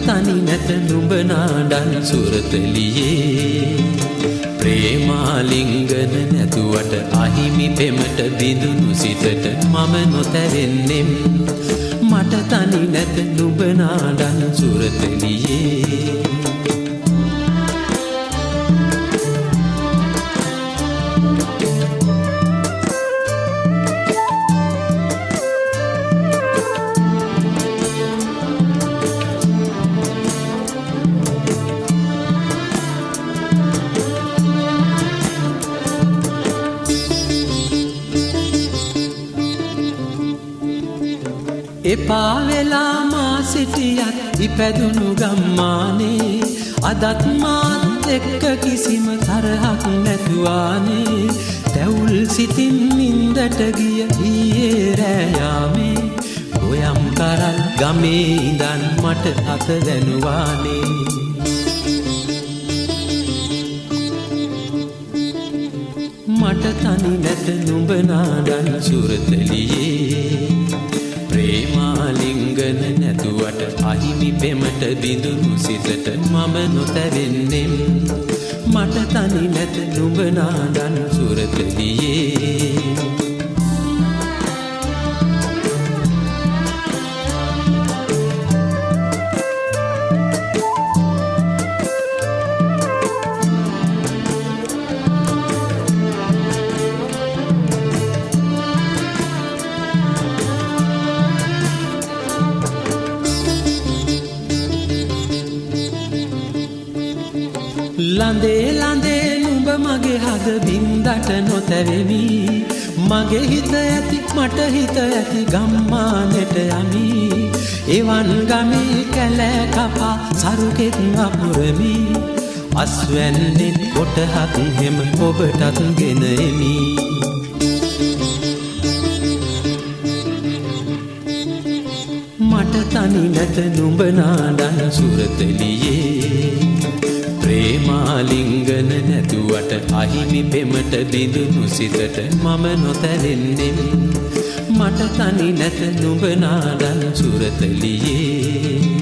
තනි නැත නුඹ නාඩන් සුරතලියේ ප්‍රේමාලිංගන නැතුවට අහිමි පෙමට බිඳුණු සිතට මම නොතැවෙන්නෙම් මට තනි නැත නුඹ නාඩන් සුරතලියේ එපා වෙලා මා සිටියත් ඉපැදුණු ගම්මානේ අදත් මාත් එක්ක කිසිම තරහක් නැතුවානේ තැවුල් සිතින් නින්දට ගිය ඊයේ රෑ යාමේ ගොයම් කරල් ගමේ ඉඳන් මට අත දැනුවානේ මට තනි නැත නුඹ නාඩන් සුරතලියේ ප්‍රේමාලිංගන නැතුවට අහිමි පෙමට බිඳුණු සිතට මම නොතැවෙන්නෙම් මට තනි නැත නුඹ නාඩන් සුරතලියේ ලඳේ ලඳේ නුඹ මගේ හද බින්දට නොතැවෙමි මගේ හිත ඇති මට හිත ඇති ගම්මානෙට යමි එවන් ගමේ කැලෑ කපා සරුකෙත් වපුරමි අස්වැන්නෙන් කොටහක් හෙම ඔබටත් ගෙන එමි මට තනි නැත නුඹ නාඩන් සුරතලියේ ප්‍රේමාලිංගන නැතුවට අහිමි පෙමට බිඳුණු සිතට මම නොතැවෙන්නෙම් මට තනි නැත නුඹ නාඩන් සුරතලියේ